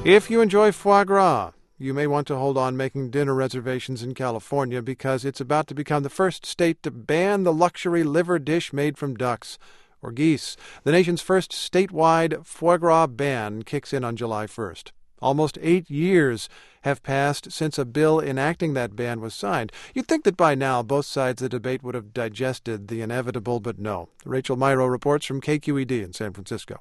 If you enjoy foie gras, you may want to hold on making dinner reservations in California because it's about to become the first state to ban the luxury liver dish made from ducks or geese. The nation's first statewide foie gras ban kicks in on July 1st. Almost 8 years have passed since a bill enacting that ban was signed. You'd think that by now both sides of the debate would have digested the inevitable, but no. Rachel Myrow reports from KQED in San Francisco.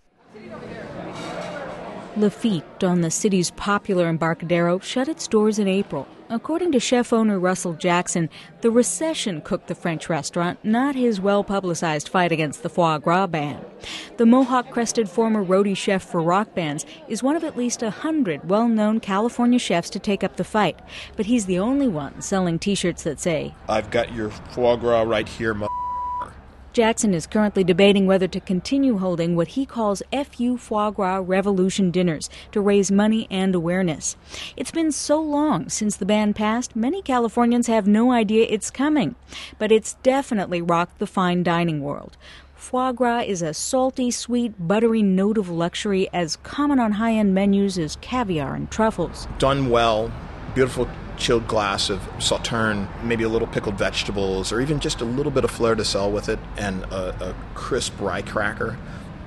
Lafitte, on the city's popular Embarcadero, shut its doors in April. According to chef-owner Russell Jackson, the recession cooked the French restaurant, not his well-publicized fight against the foie gras ban. The Mohawk-crested former roadie chef for rock bands is one of at least 100 well-known California chefs to take up the fight. But he's the only one selling T-shirts that say, "I've got your foie gras right here, Jackson is currently debating whether to continue holding what he calls FU Foie Gras Revolution dinners to raise money and awareness. It's been so long since the ban passed, many Californians have no idea it's coming. But it's definitely rocked the fine dining world. Foie gras is a salty, sweet, buttery note of luxury as common on high-end menus as caviar and truffles. Done well, beautiful chilled glass of Sauterne, maybe a little pickled vegetables, or even just a little bit of fleur de sel with it, and a crisp rye cracker.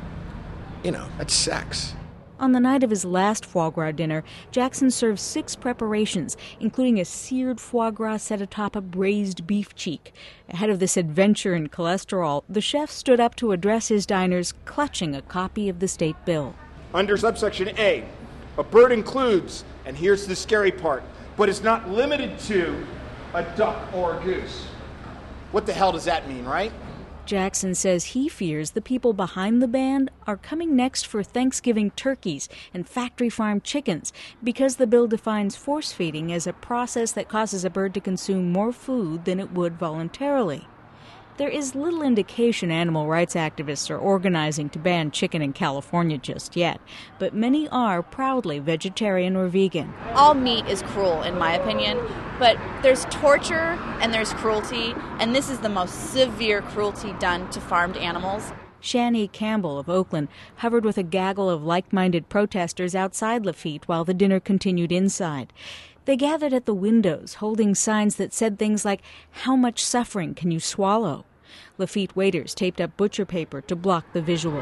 You know, that's sex." On the night of his last foie gras dinner, Jackson served 6 preparations, including a seared foie gras set atop a braised beef cheek. Ahead of this adventure in cholesterol, the chef stood up to address his diners, clutching a copy of the state bill. Under subsection A, a bird includes, and here's the scary part, but it's not limited to a duck or a goose. What the hell does that mean, right? Jackson says he fears the people behind the ban are coming next for Thanksgiving turkeys and factory farm chickens because the bill defines force feeding as a process that causes a bird to consume more food than it would voluntarily. There is little indication animal rights activists are organizing to ban chicken in California just yet, but many are proudly vegetarian or vegan. All meat is cruel, in my opinion, but there's torture and there's cruelty, and this is the most severe cruelty done to farmed animals. Shani Campbell of Oakland hovered with a gaggle of like-minded protesters outside Lafitte while the dinner continued inside. They gathered at the windows, holding signs that said things like, "How much suffering can you swallow?" Lafitte waiters taped up butcher paper to block the visual.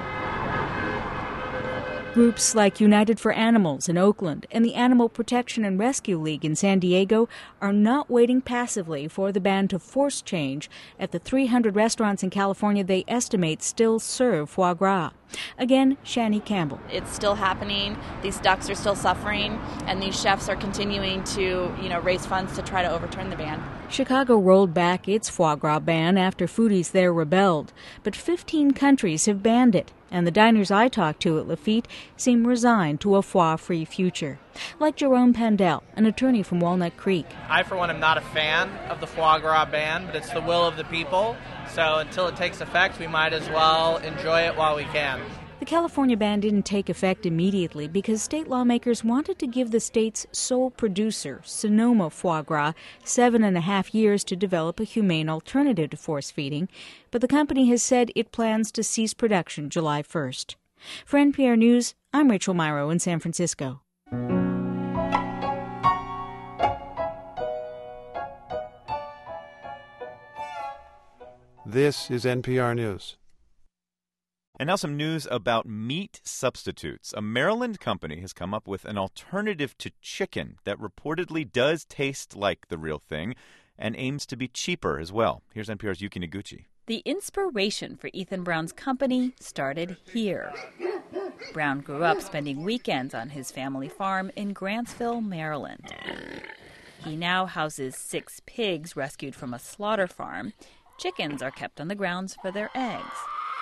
Groups like United for Animals in Oakland and the Animal Protection and Rescue League in San Diego are not waiting passively for the ban to force change at the 300 restaurants in California they estimate still serve foie gras. Again, Shani Campbell. It's still happening. These ducks are still suffering, and these chefs are continuing to, raise funds to try to overturn the ban. Chicago rolled back its foie gras ban after foodies there rebelled, but 15 countries have banned it, and the diners I talked to at Lafitte seem resigned to a foie-free future. Like Jerome Pandel, an attorney from Walnut Creek. I, for one, am not a fan of the foie gras ban, but it's the will of the people, so until it takes effect, we might as well enjoy it while we can. The California ban didn't take effect immediately because state lawmakers wanted to give the state's sole producer, Sonoma Foie Gras, 7.5 years to develop a humane alternative to force feeding, but the company has said it plans to cease production July 1st. For NPR News, I'm Rachel Myrow in San Francisco. This is NPR News. And now some news about meat substitutes. A Maryland company has come up with an alternative to chicken that reportedly does taste like the real thing and aims to be cheaper as well. Here's NPR's Yuki Noguchi. The inspiration for Ethan Brown's company started here. Brown grew up spending weekends on his family farm in Grantsville, Maryland. He now houses 6 pigs rescued from a slaughter farm. Chickens are kept on the grounds for their eggs.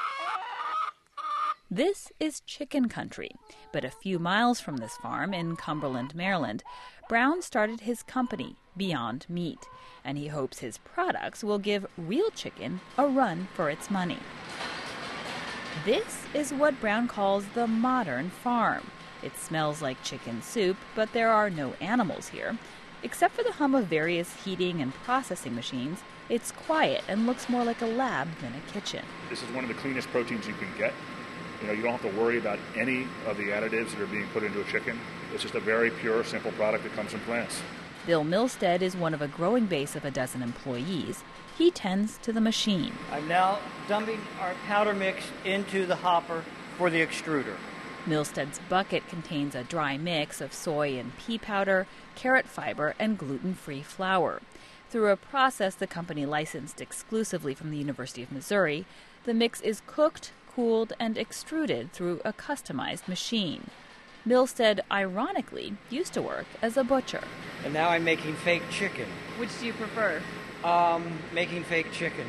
This is chicken country, but a few miles from this farm in Cumberland, Maryland, Brown started his company, Beyond Meat, and he hopes his products will give real chicken a run for its money. This is what Brown calls the modern farm. It smells like chicken soup, but there are no animals here. Except for the hum of various heating and processing machines, it's quiet and looks more like a lab than a kitchen. This is one of the cleanest proteins you can get. You don't have to worry about any of the additives that are being put into a chicken. It's just a very pure, simple product that comes from plants. Bill Milstead is one of a growing base of a dozen employees. He tends to the machine. I'm now dumping our powder mix into the hopper for the extruder. Milstead's bucket contains a dry mix of soy and pea powder, carrot fiber, and gluten-free flour. Through a process the company licensed exclusively from the University of Missouri, the mix is cooked, cooled, and extruded through a customized machine. Milstead, ironically, used to work as a butcher. And now I'm making fake chicken. Which do you prefer? Making fake chicken.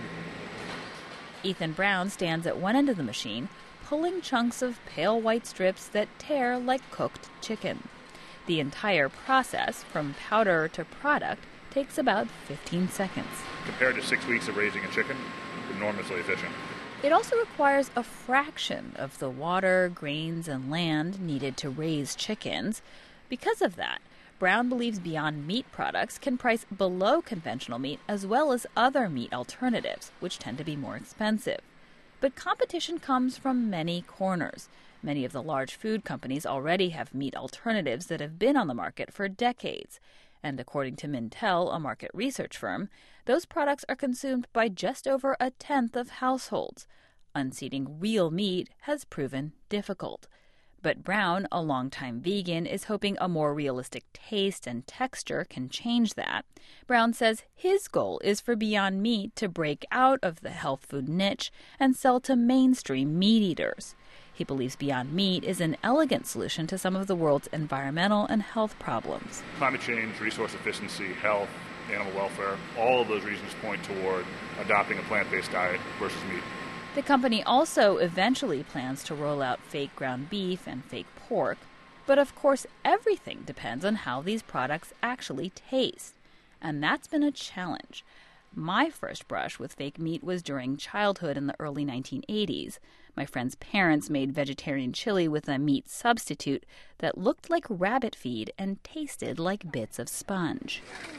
Ethan Brown stands at one end of the machine, pulling chunks of pale white strips that tear like cooked chicken. The entire process, from powder to product, takes about 15 seconds. Compared to 6 weeks of raising a chicken, enormously efficient. It also requires a fraction of the water, grains, and land needed to raise chickens. Because of that, Brown believes Beyond Meat products can price below conventional meat as well as other meat alternatives, which tend to be more expensive. But competition comes from many corners. Many of the large food companies already have meat alternatives that have been on the market for decades. And according to Mintel, a market research firm, those products are consumed by just over a tenth of households. Unseating real meat has proven difficult. But Brown, a longtime vegan, is hoping a more realistic taste and texture can change that. Brown says his goal is for Beyond Meat to break out of the health food niche and sell to mainstream meat eaters. He believes Beyond Meat is an elegant solution to some of the world's environmental and health problems. Climate change, resource efficiency, health, animal welfare, all of those reasons point toward adopting a plant-based diet versus meat. The company also eventually plans to roll out fake ground beef and fake pork, but of course everything depends on how these products actually taste, and that's been a challenge. My first brush with fake meat was during childhood in the early 1980s. My friend's parents made vegetarian chili with a meat substitute that looked like rabbit feed and tasted like bits of sponge.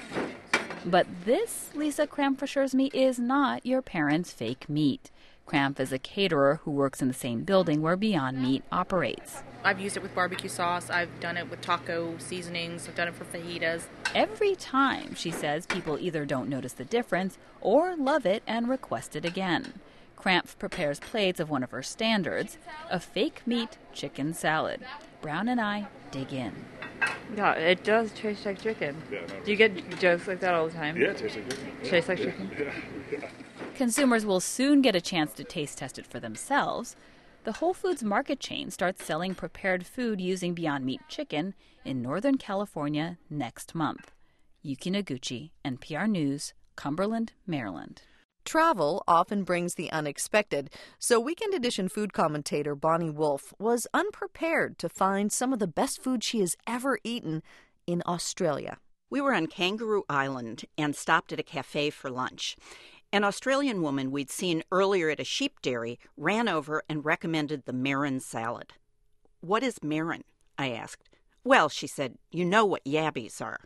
But this, Lisa Cramp assures me, is not your parents' fake meat. Cramp is a caterer who works in the same building where Beyond Meat operates. I've used it with barbecue sauce. I've done it with taco seasonings. I've done it for fajitas. Every time, she says, people either don't notice the difference or love it and request it again. Cramp prepares plates of one of her standards, a fake meat chicken salad. Brown and I dig in. Yeah, it does taste like chicken. Yeah, do you get jokes like that all the time? Yeah, it tastes like chicken. Yeah. Tastes like chicken? Yeah. Consumers will soon get a chance to taste test it for themselves. The Whole Foods Market chain starts selling prepared food using Beyond Meat chicken in Northern California next month. Yuki Noguchi, NPR News, Cumberland, Maryland. Travel often brings the unexpected, so Weekend Edition food commentator Bonnie Wolf was unprepared to find some of the best food she has ever eaten in Australia. We were on Kangaroo Island and stopped at a cafe for lunch. An Australian woman we'd seen earlier at a sheep dairy ran over and recommended the Marin salad. "What is Marin?" I asked. "Well," she said, "you know what yabbies are."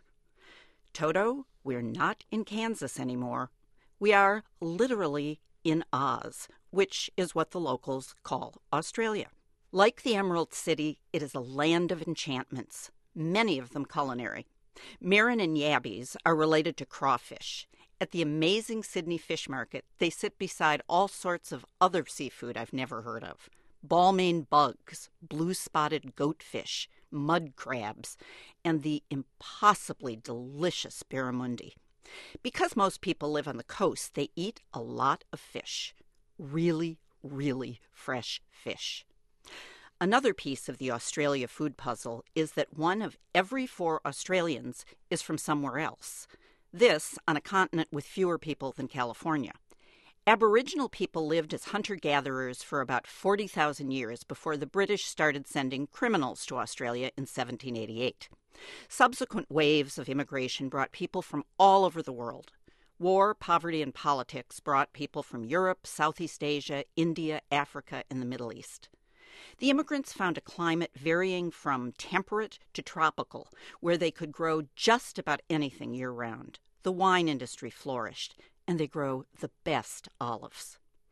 Toto, we're not in Kansas anymore. We are literally in Oz, which is what the locals call Australia. Like the Emerald City, it is a land of enchantments, many of them culinary. Marin and yabbies are related to crawfish. At the amazing Sydney Fish Market, they sit beside all sorts of other seafood I've never heard of. Balmain bugs, blue-spotted goatfish, mud crabs, and the impossibly delicious barramundi. Because most people live on the coast, they eat a lot of fish. Really, really fresh fish. Another piece of the Australia food puzzle is that one of every 4 Australians is from somewhere else. This on a continent with fewer people than California. Aboriginal people lived as hunter-gatherers for about 40,000 years before the British started sending criminals to Australia in 1788. Subsequent waves of immigration brought people from all over the world. War, poverty, and politics brought people from Europe, Southeast Asia, India, Africa, and the Middle East. The immigrants found a climate varying from temperate to tropical, where they could grow just about anything year-round. The wine industry flourished, and they grow the best olives.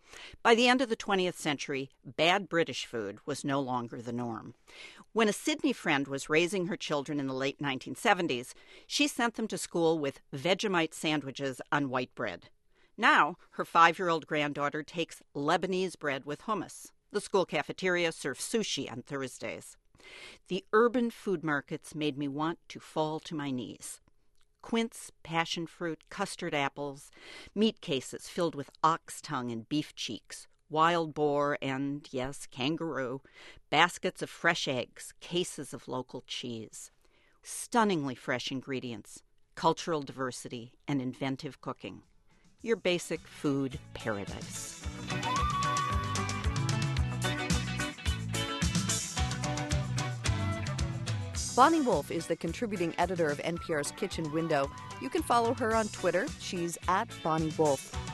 By the end of the 20th century, bad British food was no longer the norm. When a Sydney friend was raising her children in the late 1970s, she sent them to school with Vegemite sandwiches on white bread. Now, her 5-year-old granddaughter takes Lebanese bread with hummus. The school cafeteria serves sushi on Thursdays. The urban food markets made me want to fall to my knees. Quince, passion fruit, custard apples, meat cases filled with ox tongue and beef cheeks, wild boar and, yes, kangaroo, baskets of fresh eggs, cases of local cheese. Stunningly fresh ingredients, cultural diversity, and inventive cooking. Your basic food paradise. Bonnie Wolf is the contributing editor of NPR's Kitchen Window. You can follow her on Twitter. She's at Bonnie Wolf.